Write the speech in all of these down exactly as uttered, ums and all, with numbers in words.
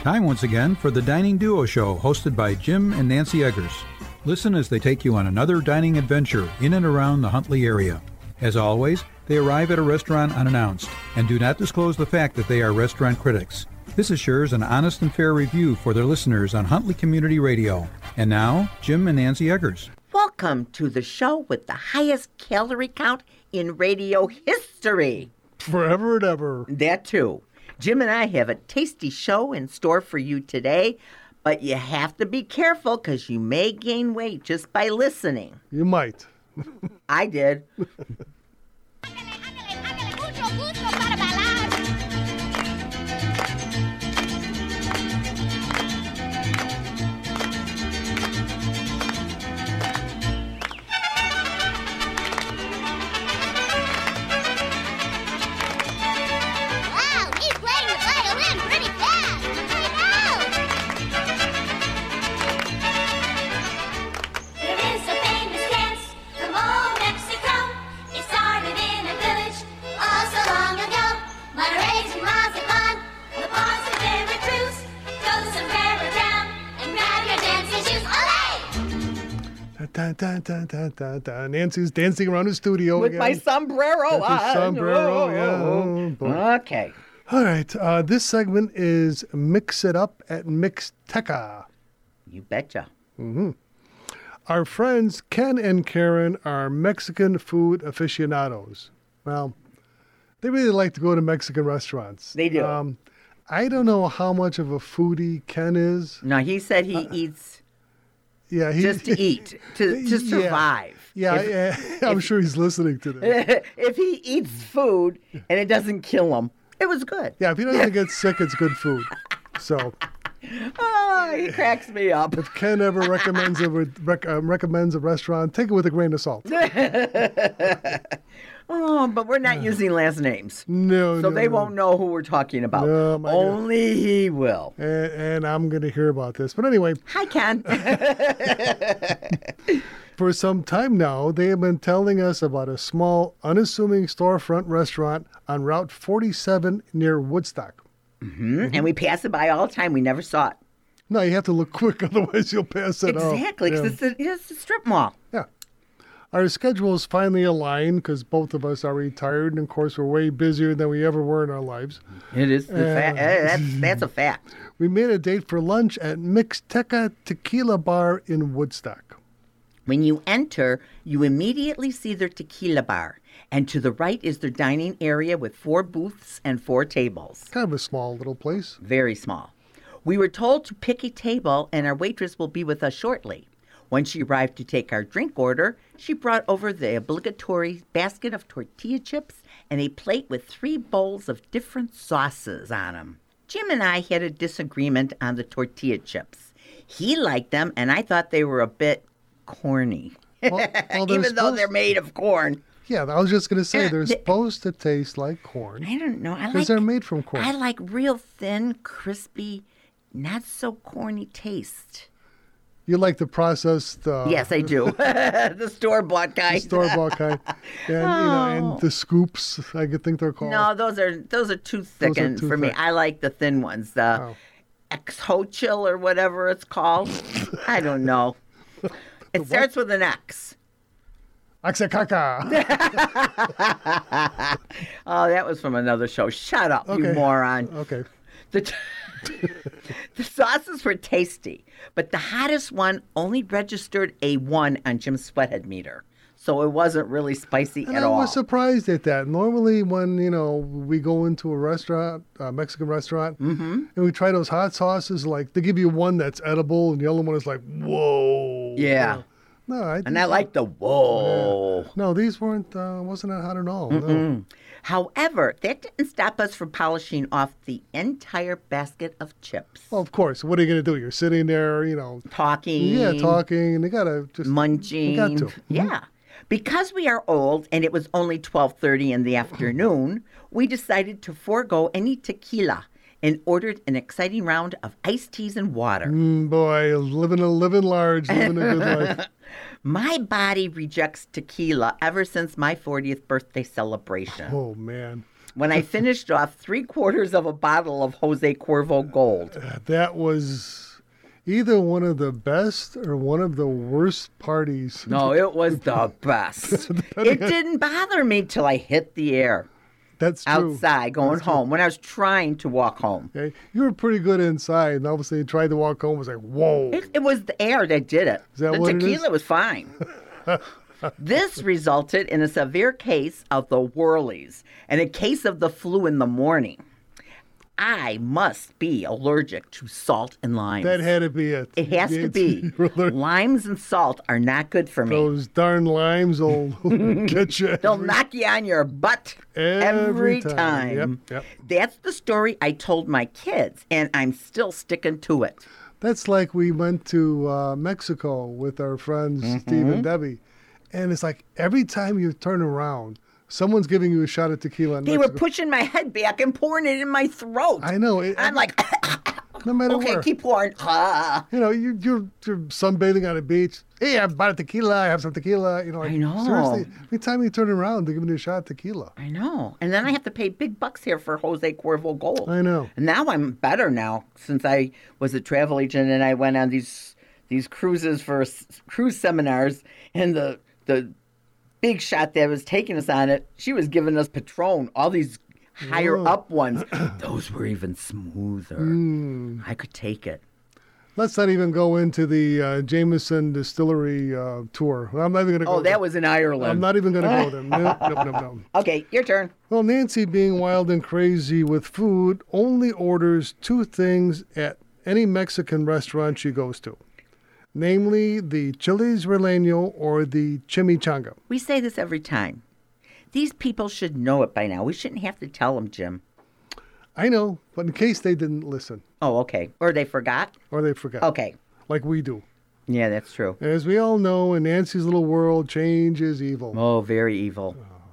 Time once again for the Dining Duo Show, hosted by Jim and Nancy Eggers. Listen as they take you on another dining adventure in and around the Huntley area. As always, they arrive at a restaurant unannounced and do not disclose the fact that they are restaurant critics. This assures an honest and fair review for their listeners on Huntley Community Radio. And now, Jim and Nancy Eggers. Welcome to the show with the highest calorie count in radio history. Forever and ever. That too. Jim and I have a tasty show in store for you today, but you have to be careful because you may gain weight just by listening. You might. I did. Dun, dun, dun, dun, dun, dun. Nancy's dancing around the studio with again. my sombrero With on. your sombrero, yeah. Oh, boy. Okay. All right. Uh, this segment is Mix It Up at Mixteca. You betcha. Mm-hmm. Our friends Ken and Karen are Mexican food aficionados. Well, they really like to go to Mexican restaurants. They do. Um, I don't know how much of a foodie Ken is. No, he said he uh, eats... Yeah, he, just to eat, to, to survive. Yeah, if, yeah, yeah I'm if, sure he's listening to this. If he eats food and it doesn't kill him, it was good. Yeah, if he doesn't get sick, it's good food. So, oh, he cracks me up. If Ken ever recommends a rec, uh, recommends a restaurant, take it with a grain of salt. Oh, but we're not uh, using last names. No, So no, they no. won't know who we're talking about. No, my Only God. he will. And, and I'm going to hear about this. But anyway. Hi, Ken. For some time now, they have been telling us about a small, unassuming storefront restaurant on Route forty-seven near Woodstock. Mm-hmm. Mm-hmm. And we pass it by all the time. We never saw it. No, you have to look quick, otherwise you'll pass it exactly, out. Exactly, because yeah. it's, it's a strip mall. Yeah. Our schedules finally aligned because both of us are retired, and of course we're way busier than we ever were in our lives. It is. The uh, fa- that's, that's a fact. We made a date for lunch at Mixteca Tequila Bar in Woodstock. When you enter, you immediately see their tequila bar, and to the right is their dining area with four booths and four tables. Kind of a small little place. Very small. We were told to pick a table, and our waitress will be with us shortly. When she arrived to take our drink order, she brought over the obligatory basket of tortilla chips and a plate with three bowls of different sauces on them. Jim and I had a disagreement on the tortilla chips. He liked them, and I thought they were a bit corny, well, well, even though they're made of corn. Yeah, I was just going to say, they're supposed to taste like corn. I don't know. Because like, they're made from corn. I like real thin, crispy, not so corny taste. You like the processed... Uh, yes, I do. The store-bought kind. The store-bought kind. And, oh. you know, and the scoops, I think they're called. No, those are those are too thick are and too for thick. me. I like the thin ones, the oh. X-Hochil or whatever it's called. I don't know. It starts with an X. Axakaka. Oh, that was from another show. Shut up, okay. you moron. Okay. The, t- the sauces were tasty, but the hottest one only registered a one on Jim's sweathead meter. So it wasn't really spicy and at I all. I was surprised at that. Normally when, you know, we go into a restaurant, a Mexican restaurant, mm-hmm. and we try those hot sauces, like they give you one that's edible and the other one is like, whoa. Yeah. You know? No, I and I like the whoa. Yeah. No, these weren't, uh, wasn't that hot at all. Mm-mm. No. However, that didn't stop us from polishing off the entire basket of chips. Well, of course. What are you going to do? You're sitting there, you know. Talking. Yeah, talking. And they got to just. Munching. You got to. Yeah. Mm-hmm. Because we are old and it was only twelve thirty in the afternoon, we decided to forego any tequila and ordered an exciting round of iced teas and water. Mm, boy, living a living large, living a good life. My body rejects tequila ever since my fortieth birthday celebration. Oh, man. when I finished off three quarters of a bottle of Jose Cuervo Gold. That was either one of the best or one of the worst parties. No, it was the best. It didn't bother me till I hit the air. That's true. Outside, going That's true. home, when I was trying to walk home. Okay. You were pretty good inside, and all of a sudden you tried to walk home. It was like, whoa. It, it was the air that did it. Is that the what it tequila is? was fine. This resulted in a severe case of the whirlies and a case of the flu in the morning. I must be allergic to salt and limes. That had to be it. It has to It's- be. you're allergic. Limes and salt are not good for me. Those darn limes will get you. They'll every- knock you on your butt Every every, time. time. Yep, yep. That's the story I told my kids, and I'm still sticking to it. That's like we went to uh, Mexico with our friends Mm-hmm. Steve and Debbie, and it's like every time you turn around, someone's giving you a shot of tequila. In They were Mexico. pushing my head back and pouring it in my throat. I know. It, I'm like, no matter okay, where. keep pouring. Ah. You know, you, you're, you're sunbathing on a beach. Hey, I bought a tequila. I have some tequila. You know, like, I know. Seriously, every time you turn around, they're giving you a shot of tequila. I know. And then I have to pay big bucks here for Jose Cuervo Gold. I know. And now I'm better now since I was a travel agent and I went on these these cruises for s- cruise seminars, and the the big shot that was taking us on it, she was giving us Patron, all these higher Whoa. up ones. Those were even smoother. Mm. I could take it. Let's not even go into the uh, Jameson Distillery uh, tour. I'm not even going to go Oh, there. that was in Ireland. I'm not even going to go there. No, no, no, no. Okay, your turn. Well, Nancy, being wild and crazy with food, only orders two things at any Mexican restaurant she goes to, namely the chiles relleno or the chimichanga. We say this every time. These people should know it by now. We shouldn't have to tell them, Jim. I know, but in case they didn't listen Oh, okay. Or they forgot? or they forgot, Okay. like we do. Yeah, that's true. As we all know, in Nancy's little world, change is evil. Oh, very evil.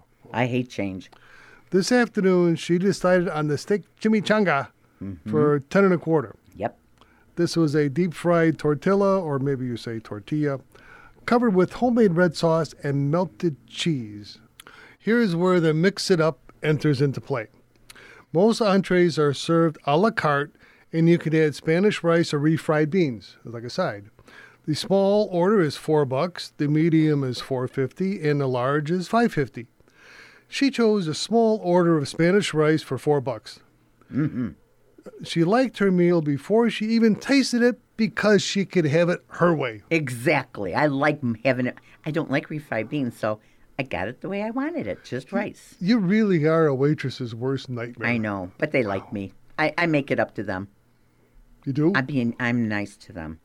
I hate change. This afternoon, she decided on the steak chimichanga for ten and a quarter. Yep. This was a deep fried tortilla, or maybe you say tortilla, covered with homemade red sauce and melted cheese. Here's where the mix it up enters into play. Most entrees are served a la carte, and you can add Spanish rice or refried beans like a side. The small order is four bucks, the medium is four fifty, and the large is five fifty. She chose a small order of Spanish rice for four bucks. Mm-hmm. She liked her meal before she even tasted it because she could have it her way. Exactly. I like m- having it. I don't like refried beans, so I got it the way I wanted it, just rice. You really are a waitress's worst nightmare. I know, but they like me. I, I make it up to them. You do? I'm being. I'm nice to them.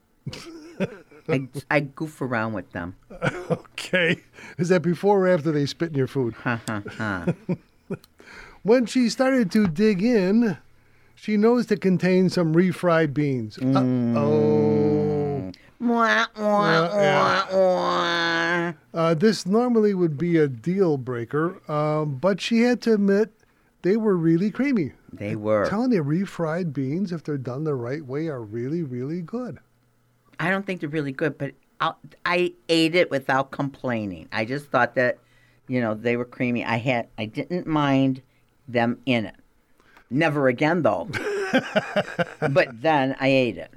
I, I goof around with them. Okay. Is that before or after they spit in your food? Ha ha ha. When she started to dig in, she noticed it contained some refried beans. Uh-oh. Mwah, mwah, Yeah, mwah, mwah. Uh, this normally would be a deal breaker, um, but she had to admit they were really creamy. They were. Telling you, refried beans, if they're done the right way, are really, really good. I don't think they're really good, but I'll, I ate it without complaining. I just thought that, you know, they were creamy. I had, I didn't mind them in it. Never again, though. But then I ate it.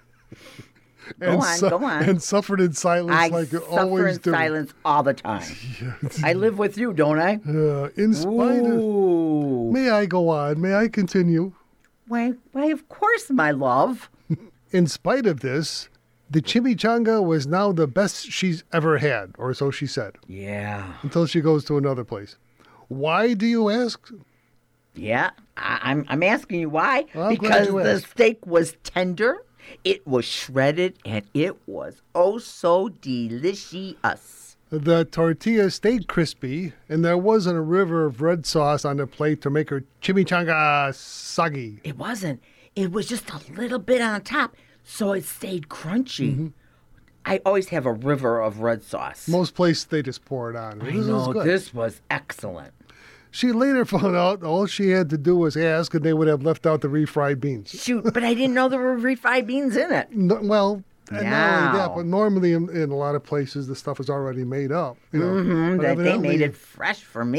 Go and on, su- go on. And suffered in silence I like you suffer always in do. silence all the time. I live with you, don't I? Uh, in spite of... Ooh. May I go on? May I continue? Why, why, of course, my love. In spite of this, the chimichanga was now the best she's ever had, or so she said, Yeah. until she goes to another place. Why, do you ask? Yeah, I, I'm I'm asking you why. Well, I'm glad because you the asked. steak was tender, it was shredded, and it was oh so delicious. The tortilla stayed crispy, and there wasn't a river of red sauce on the plate to make her chimichanga soggy. It wasn't. It was just a little bit on top, so it stayed crunchy. Mm-hmm. I always have a river of red sauce. Most places, they just pour it on. I This is know, good. this was excellent. She later found out all she had to do was ask, and they would have left out the refried beans. Shoot, but I didn't know there were refried beans in it. No, well, and not only that, Now. but normally in, in a lot of places, the stuff is already made up. You know, Mm-hmm, But that they evidently- made it fresh for me.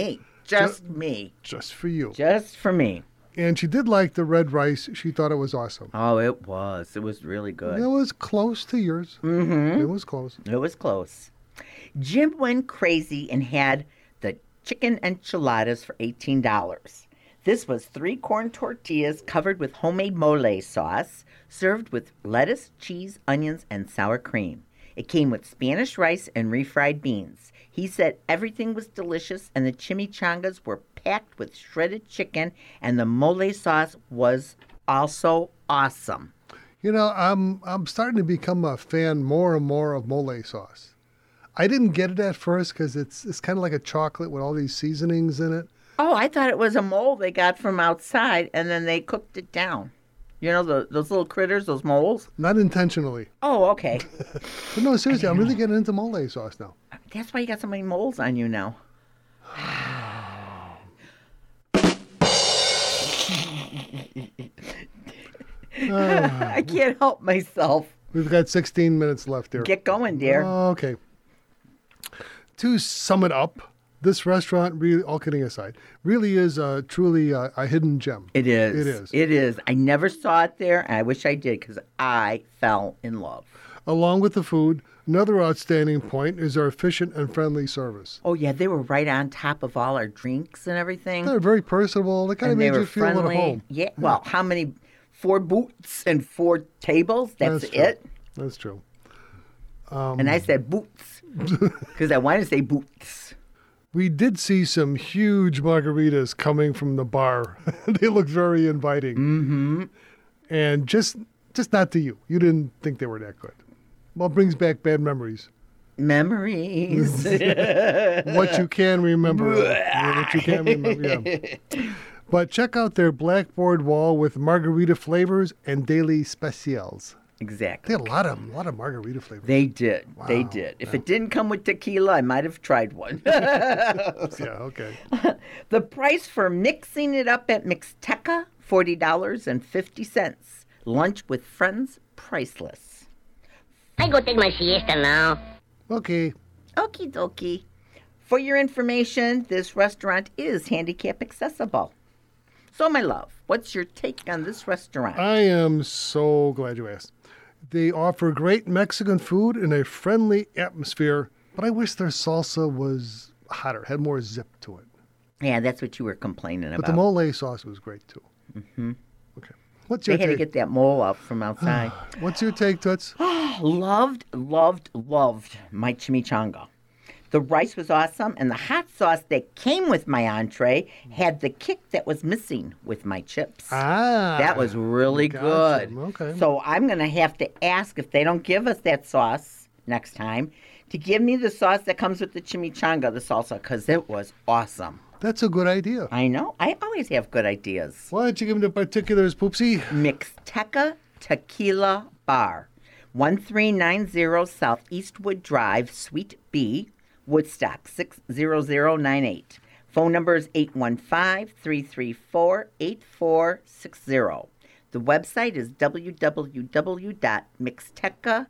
Just me. Just for you. Just for me. And she did like the red rice. She thought it was awesome. Oh, it was. It was really good. It was close to yours. Mm-hmm. It was close. It was close. Jim went crazy and had the chicken enchiladas for eighteen dollars. This was three corn tortillas covered with homemade mole sauce, served with lettuce, cheese, onions, and sour cream. It came with Spanish rice and refried beans. He said everything was delicious, and the chimichangas were packed with shredded chicken, and the mole sauce was also awesome. You know, I'm I'm starting to become a fan more and more of mole sauce. I didn't get it at first because it's it's kind of like a chocolate with all these seasonings in it. Oh, I thought it was a mole they got from outside, and then they cooked it down. You know, the, those little critters, those moles? Not intentionally. Oh, okay. But no, seriously, I'm really getting into mole sauce now. That's why you got so many moles on you now. I can't help myself. We've got sixteen minutes left here. Get going, dear. Okay. To sum it up, this restaurant, really, all kidding aside, really is uh, truly uh, a hidden gem. It is. It is. It is. I never saw it there, and I wish I did because I fell in love. Along with the food, another outstanding point is our efficient and friendly service. Oh, yeah, they were right on top of all our drinks and everything. They're very personable. They kind of and they made were you feel friendly. at home. Yeah. Well, how many? Four boots and four tables? That's, That's true. it? That's true. And I said boots because I wanted to say boots. We did see some huge margaritas coming from the bar. They looked very inviting. Mm-hmm. And just just not to you. You didn't think they were that good. Well, it brings back bad memories. Memories. What you can remember. Yeah, what you can remember, yeah. But check out their blackboard wall with margarita flavors and daily specials. Exactly. They had a lot of a lot of margarita flavors. They did. Wow. They did. If it didn't come with tequila, I might have tried one. Yeah, okay. The price for mixing it up at Mixteca, forty dollars and fifty cents. Lunch with friends, priceless. I go take my siesta now. Okay. Okie dokie. For your information, this restaurant is handicap accessible. So, my love, what's your take on this restaurant? I am so glad you asked. They offer great Mexican food in a friendly atmosphere, but I wish their salsa was hotter, had more zip to it. Yeah, that's what you were complaining But about. the mole sauce was great too. Mm-hmm. Okay. What's They your had to take? get that mole up from outside. What's your take, Toots? Loved, loved, loved my chimichanga. The rice was awesome, and the hot sauce that came with my entree had the kick that was missing with my chips. Ah. That was really gotcha. good. Okay. So I'm going to have to ask if they don't give us that sauce next time to give me the sauce that comes with the chimichanga, the salsa, because it was awesome. That's a good idea. I know. I always have good ideas. Why don't you give me the particulars, Poopsie? Mixteca Tequila Bar, one three nine zero South Eastwood Drive, Suite B, Woodstock, six zero zero nine eight. Phone number is eight one five, three three four, eight four six zero. The website is w w w dot mixteca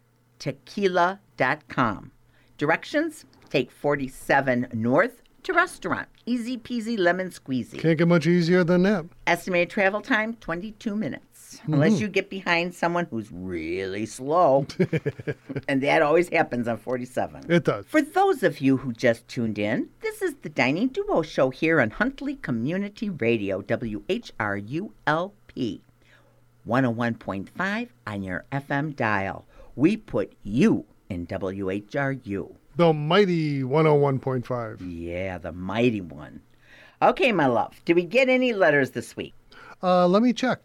tequila dot com. Directions, take forty-seven North to restaurant. Easy peasy lemon squeezy. Can't get much easier than that. Estimated travel time, twenty-two minutes. Unless you get behind someone who's really slow. And that always happens on forty-seven. It does. For those of you who just tuned in, this is the Dining Duo Show here on Huntley Community Radio, W H R U L P, one oh one point five on your F M dial. We put you in W H R U. The mighty one oh one point five. Yeah, the mighty one. Okay, my love, did we get any letters this week? Uh, let me check.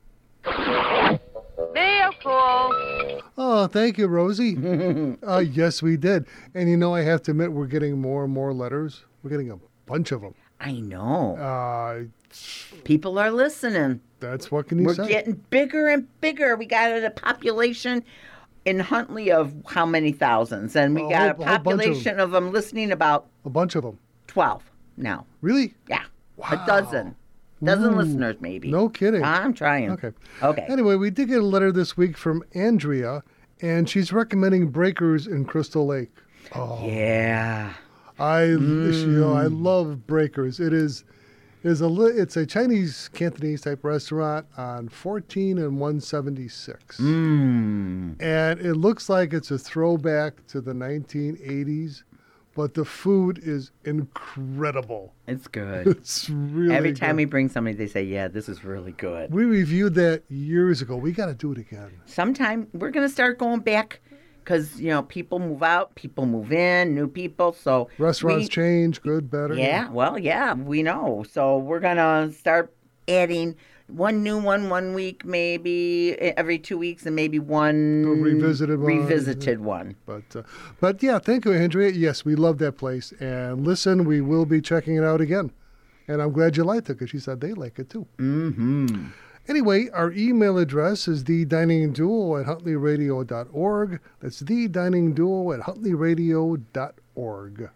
Vehicle. Oh, thank you, Rosie. uh, yes, we did. And you know, I have to admit, we're getting more and more letters. We're getting a bunch of them. I know. Uh, People are listening. that's what can you We're say? getting bigger and bigger. We got a population in Huntley of how many thousands? And we A got whole- a whole bunch of population of them listening about A bunch of them. twelve now. Really? Yeah. Wow. A dozen. Dozen Ooh, listeners, maybe. No kidding. I'm trying. Okay. Okay. Anyway, we did get a letter this week from Andrea, and she's recommending breakers in Crystal Lake. Oh, Yeah. I, you know, I love Breakers. It is, is a li- it's a Chinese Cantonese type restaurant on fourteen and one seventy-six, Mmm. and it looks like it's a throwback to the nineteen eighties, but the food is incredible. It's good. It's really Every time good. we bring somebody, they say, yeah, this is really good. We reviewed that years ago. We got to do it again. Sometime we're going to start going back because, you know, people move out, people move in, new people. So Restaurants we- change, good, better. Yeah, well, yeah, we know. So we're going to start adding one new one one week, maybe every two weeks, and maybe one A revisited one. revisited one. But, uh, but yeah, thank you, Andrea. Yes, we love that place. And listen, we will be checking it out again. And I'm glad you liked it because she said they like it too. Mm-hmm. Anyway, our email address is the dining duo at huntley radio dot org. That's the dining duo at huntley radio dot org.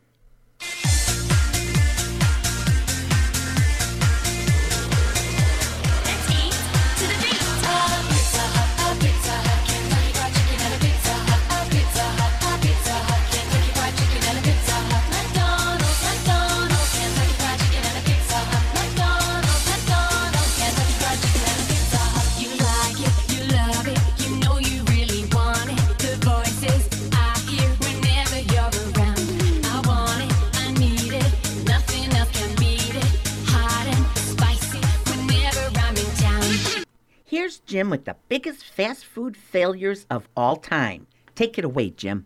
Let's eat to the beat. Pizza Hut, Pizza Hut, Kentucky Fried Chicken and a Pizza Hut. Pizza Hut, Pizza Hut, Kentucky Fried Chicken and a Pizza Hut. McDonald's, McDonald's, Kentucky Fried Chicken and a Pizza Hut. McDonald's, McDonald's, Kentucky Fried Chicken and a Pizza Hut. You like it, you love it, you know you really want it. The voices I hear whenever you're around. I want it, I need it, nothing else can beat it. Hot and spicy whenever I'm in town. Here's Jim with the biggest fast food failures of all time. Take it away, Jim.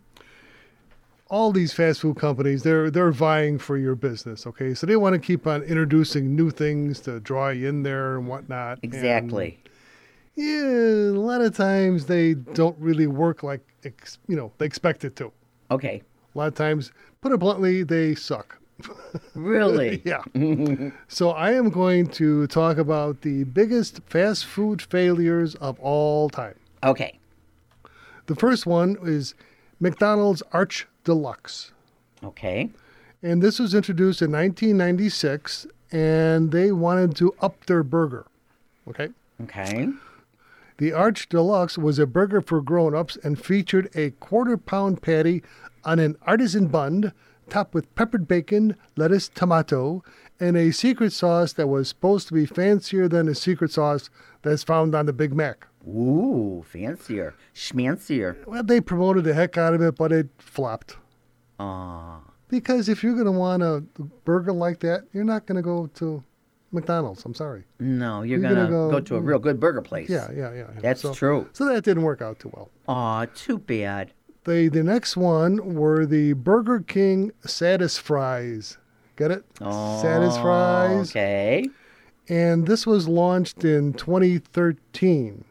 All these fast food companies, they're they're vying for your business, okay? So they want to keep on introducing new things to draw you in there and whatnot. And, Exactly. yeah, a lot of times they don't really work like, ex, you know, they expect it to. Okay. A lot of times, put it bluntly, they suck. Really? Yeah. So I am going to talk about the biggest fast food failures of all time. Okay. The first one is McDonald's Arch Deluxe. Okay. And this was introduced in nineteen ninety-six, and they wanted to up their burger. Okay? Okay. The Arch Deluxe was a burger for grown-ups and featured a quarter-pound patty on an artisan bun, topped with peppered bacon, lettuce, tomato, and a secret sauce that was supposed to be fancier than the secret sauce that's found on the Big Mac. Ooh, fancier. Schmancier. Well, they promoted the heck out of it, but it flopped. Aw. Because if you're going to want a burger like that, you're not going to go to McDonald's. I'm sorry. No, you're, You're going to gonna go, go- to a real good burger place. Yeah, yeah, yeah. That's so, true. So that didn't work out too well. Aw, too bad. The the next one were the Burger King Satis Fries. Get it? Oh, Satis Fries. Okay. And this was launched in twenty thirteen.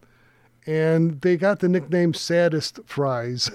And they got the nickname Saddest Fries.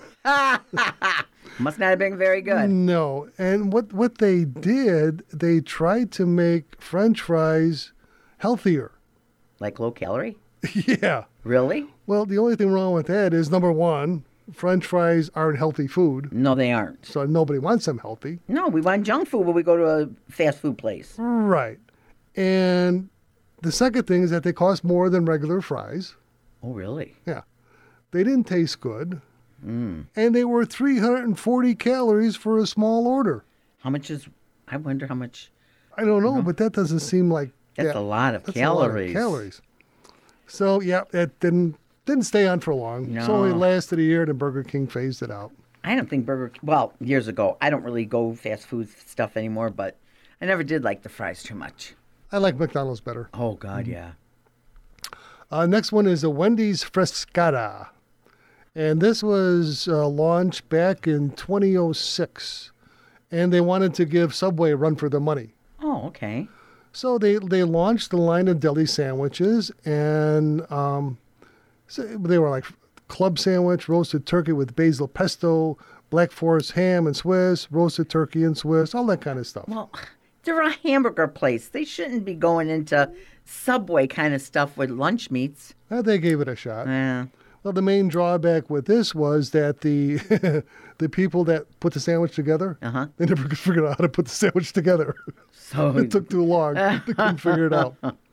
Must not have been very good. No. And what, what they did, they tried to make French fries healthier. Like low calorie? Yeah. Really? Well, the only thing wrong with that is, number one, French fries aren't healthy food, No, they aren't. so nobody wants them healthy. No, we want junk food when we go to a fast food place. Right. And the second thing is that they cost more than regular fries. Oh, really? Yeah. They didn't taste good. And they were three hundred forty calories for a small order. How much is, I wonder how much, I don't know, but that doesn't seem like that's yeah, a lot of that's a lot of calories. calories. So, yeah, it didn't didn't stay on for long. No. So it lasted a year, and Burger King phased it out. I don't think Burger, well, years ago, I don't really go fast food stuff anymore, but I never did like the fries too much. I like McDonald's better. Oh, God, yeah. Uh, next one is a Wendy's Frescata. And this was uh, launched back in two thousand six. And they wanted to give Subway a run for their money. Oh, okay. So they, they launched the line of deli sandwiches. And um, so they were like club sandwich, roasted turkey with basil pesto, Black Forest ham and Swiss, roasted turkey and Swiss, all that kind of stuff. Well, they're a hamburger place. They shouldn't be going into Subway kind of stuff with lunch meats. Uh, they gave it a shot. Yeah. Well, the main drawback with this was that the the people that put the sandwich together, Uh-huh. they never could figure out how to put the sandwich together. So It took too long. They couldn't figure it out.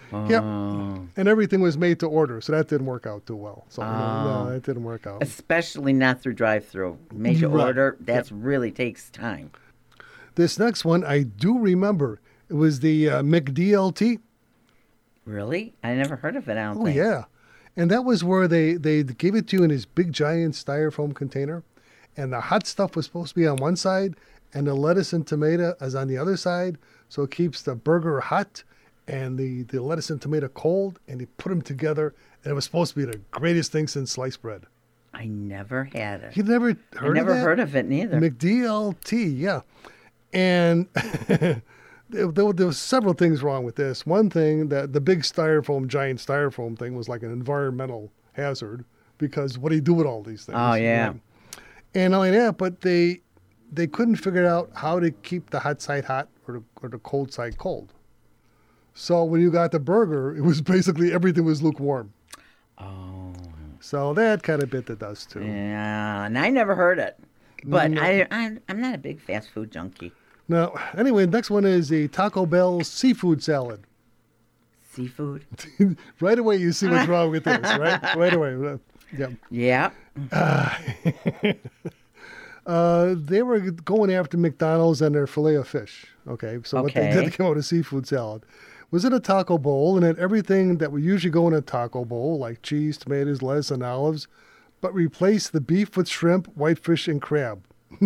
Yep. And everything was made to order, so that didn't work out too well. So no, no, that didn't work out. Especially not through drive-through. Made to Right. order. That's really takes time. This next one I do remember. It was the uh, McDLT. Really? I never heard of it. I don't Oh think. yeah, and that was where they they gave it to you in this big giant styrofoam container, and the hot stuff was supposed to be on one side, and the lettuce and tomato is on the other side, so it keeps the burger hot, and the the lettuce and tomato cold, and they put them together, and it was supposed to be the greatest thing since sliced bread. I never had it. You never heard I never of that? heard of it neither. McDLT, yeah. And there, there, were- there was several things wrong with this. One thing, that the big styrofoam, giant styrofoam thing was like an environmental hazard because what do you do with all these things? Oh, yeah. Right? And not only that, but they they couldn't figure out how to keep the hot side hot or the, or the cold side cold. So when you got the burger, it was basically everything was lukewarm. Oh. So that kind of bit the dust too. Yeah, and I never heard it. But No. I, I, I'm not a big fast food junkie. Now, anyway, next one is the Taco Bell seafood salad. Seafood? Right away, you see what's wrong with this, right? Right away. Yeah. Yeah. Uh, they were going after McDonald's and their filet of fish. Okay, so what they Okay. did to come out with a seafood salad was in a taco bowl, and had everything that would usually go in a taco bowl, like cheese, tomatoes, lettuce, and olives, but replaced the beef with shrimp, whitefish, and crab.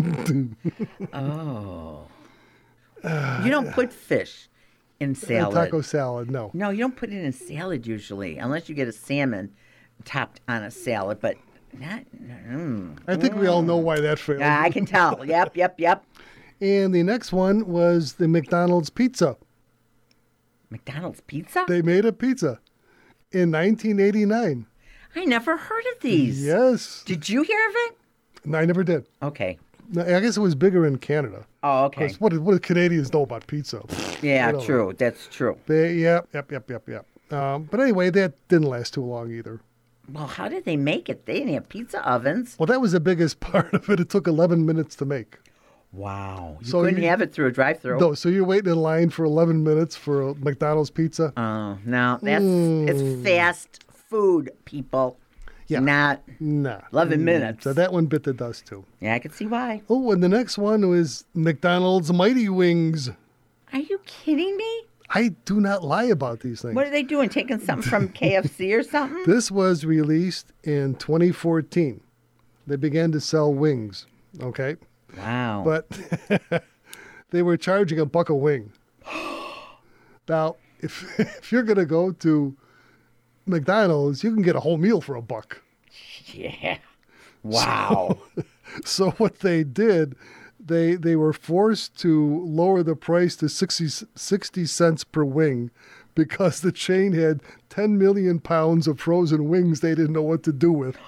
Oh. You don't put fish in A salad. taco salad, no. No, you don't put it in salad usually, unless you get a salmon topped on a salad, but not. Mm. I think we all know why that failed. Yeah, I can tell. Yep, yep, yep. And the next one was the McDonald's pizza. McDonald's pizza? They made a pizza in nineteen eighty-nine. I never heard of these. Yes. Did you hear of it? No, I never did. Okay. No, I guess it was bigger in Canada. Oh, okay. 'Cause What, do- what do Canadians know about pizza? Yeah, I don't true. That's true. They, yep, yep, yep, yep, yep. Um, but anyway, that didn't last too long either. Well, how did they make it? They didn't have pizza ovens. Well, that was the biggest part of it. It took eleven minutes to make. Wow. You So couldn't you- have it through a drive-through. No, so you're waiting in line for eleven minutes for a McDonald's pizza? Oh, no. That's it's fast food, people. Yeah. Not. Nah. eleven Mm, minutes. So that one bit the dust too. Yeah, I can see why. Oh, and the next one was McDonald's Mighty Wings. Are you kidding me? I do not lie about these things. What are they doing? Taking something from K F C or something? This was released in twenty fourteen. They began to sell wings, okay? Wow. But they were charging a buck a wing. Now, if if you're going to go to McDonald's, you can get a whole meal for a buck. yeah. Wow. So what they did, they they were forced to lower the price to sixty, sixty cents per wing because the chain had ten million pounds of frozen wings they didn't know what to do with.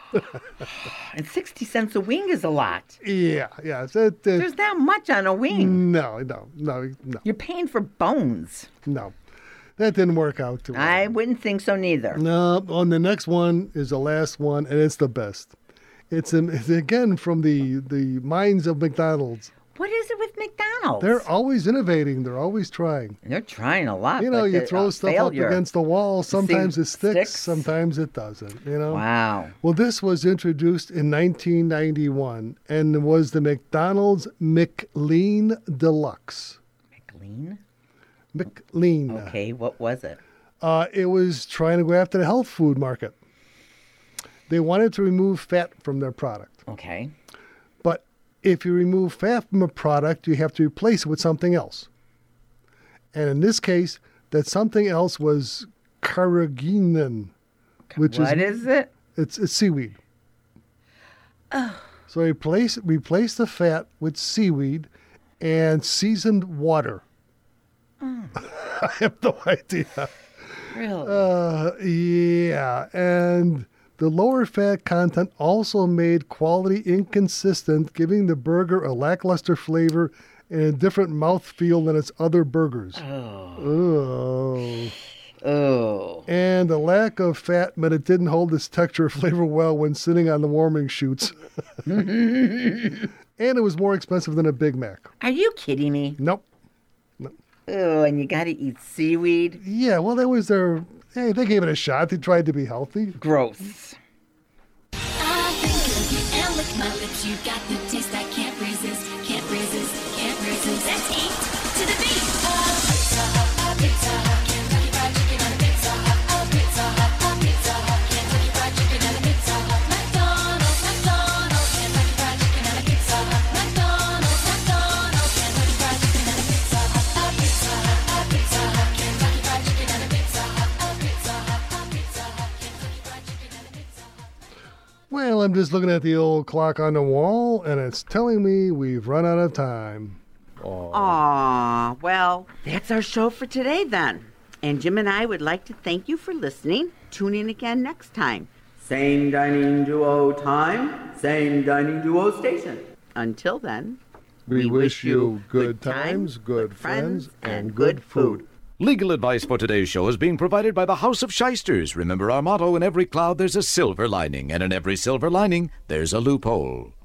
And sixty cents a wing is a lot. Yeah, yeah. That, that, There's not much on a wing. no, no, no, no, You're paying for bones. no. That didn't work out too well. I wouldn't think so neither. No, on the next one is the last one, and it's the best. It's, um, it's again from the, the minds of McDonald's. What is it with McDonald's? They're always innovating. They're always trying. They're trying a lot. You know, but you the- throw uh, stuff failure. up against the wall. Sometimes it sticks, sticks. sometimes it doesn't. You know. Wow. Well, this was introduced in nineteen ninety-one and was the McDonald's McLean Deluxe. McLean? McLean. Okay, what was it? Uh, it was trying to go after the health food market. They wanted to remove fat from their product. Okay. But if you remove fat from a product, you have to replace it with something else. And in this case, that something else was carrageenan, which What is is it? it's, it's seaweed. So replace replace the fat with seaweed and seasoned water. I have no idea. Really? Uh, yeah, and the lower fat content also made quality inconsistent, giving the burger a lackluster flavor and a different mouthfeel than its other burgers. Oh. oh. And the lack of fat meant it didn't hold its texture or flavor well when sitting on the warming chutes. And it was more expensive than a Big Mac. Are you kidding me? Nope. Oh, and you got to eat seaweed. Yeah, well, that was their. Hey, they gave it a shot. They tried to be healthy. Gross. I think of you and lick my lips. You got the taste I can't resist, can't resist, can't resist. Let's eat to the beat of Pizza Hut, Pizza Hut, Kentucky Fried Chicken and a Pizza Hut, Pizza Hut, Pizza Hut, Kentucky Fried Chicken and a Pizza Hut, McDonald's, McDonald's, Kentucky Fried Chicken and a Pizza Hut, McDonald's, McDonald's, Kentucky Fried Chicken and a Pizza Hut, Pizza Hut, Pizza Hut, Kentucky Fried Chicken and a Pizza Hut, Pizza Hut, Pizza Hut, Kentucky Fried Chicken and a Pizza Hut. Well, I'm just looking at the old clock on the wall, and it's telling me we've run out of time. Aw, well, that's our show for today then. And Jim and I would like to thank you for listening. Tune in again next time. Same Dining Duo time, same Dining Duo station. Until then, We, wish you good times, good friends, and good food. Legal advice for today's show is being provided by the House of Shysters. Remember our motto, in every cloud there's a silver lining, and in every silver lining there's a loophole.